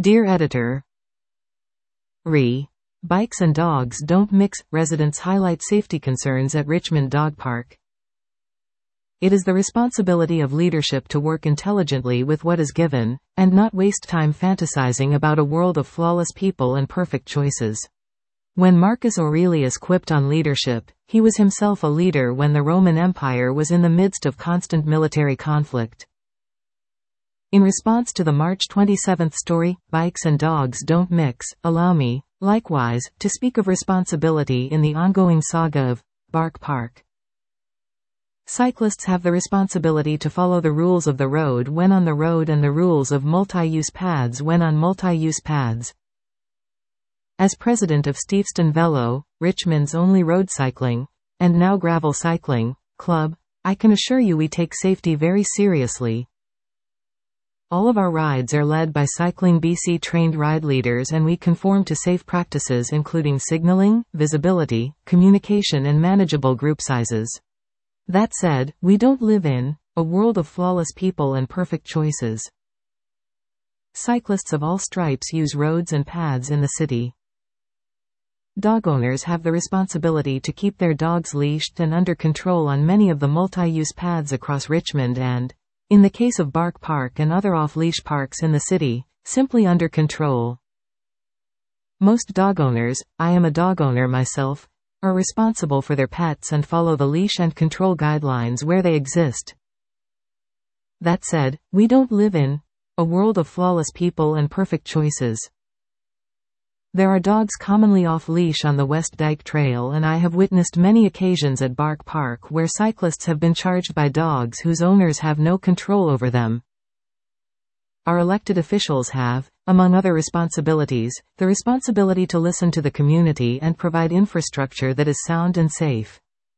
Dear Editor, Bikes and dogs don't mix. Residents highlight safety concerns at Richmond Dog Park. It is the responsibility of leadership to work intelligently with what is given, and not waste time fantasizing about a world of flawless people and perfect choices. When Marcus Aurelius quipped on leadership, he was himself a leader when the Roman Empire was in the midst of constant military conflict. In response to the March 27 story, Bikes and Dogs Don't Mix, allow me, likewise, to speak of responsibility in the ongoing saga of Bark Park. Cyclists have the responsibility to follow the rules of the road when on the road and the rules of multi-use paths when on multi-use paths. As president of Steveston Velo, Richmond's only road cycling, and now gravel cycling, club, I can assure you we take safety very seriously. All of our rides are led by Cycling BC trained ride leaders, and we conform to safe practices including signaling, visibility, communication and manageable group sizes. That said, we don't live in a world of flawless people and perfect choices. Cyclists of all stripes use roads and paths in the city. Dog owners have the responsibility to keep their dogs leashed and under control on many of the multi-use paths across Richmond and, in the case of Bark Park and other off-leash parks in the city, simply under control. Most dog owners, I am a dog owner myself, are responsible for their pets and follow the leash and control guidelines where they exist. That said, we don't live in a world of flawless people and perfect choices. There are dogs commonly off-leash on the West Dyke Trail, and I have witnessed many occasions at Bark Park where cyclists have been charged by dogs whose owners have no control over them. Our elected officials have, among other responsibilities, the responsibility to listen to the community and provide infrastructure that is sound and safe.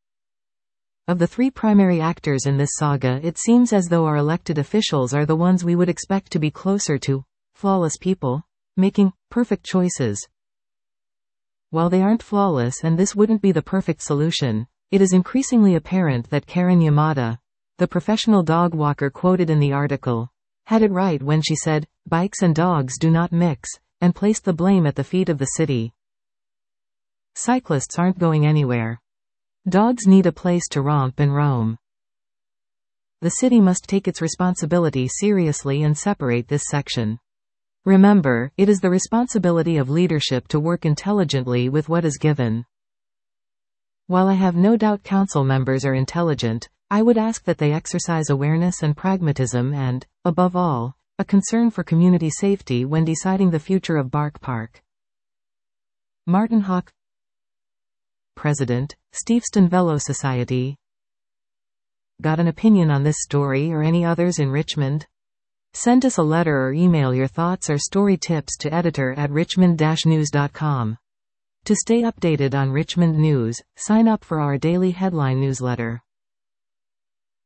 Of the three primary actors in this saga, it seems as though our elected officials are the ones we would expect to be closer to flawless people, making perfect choices. While they aren't flawless and this wouldn't be the perfect solution, it is increasingly apparent that Karen Yamada, the professional dog walker quoted in the article, had it right when she said, "Bikes and dogs do not mix," and placed the blame at the feet of the city. Cyclists aren't going anywhere. Dogs need a place to romp and roam. The city must take its responsibility seriously and separate this section. Remember, it is the responsibility of leadership to work intelligently with what is given. While I have no doubt council members are intelligent, I would ask that they exercise awareness and pragmatism and, above all, a concern for community safety when deciding the future of Bark Park. Martin Hawk, President, Steveston Velo Society. Got an opinion on this story or any others in Richmond? Send us a letter or email your thoughts or story tips to editor@richmond-news.com. To stay updated on Richmond news, sign up for our daily headline newsletter.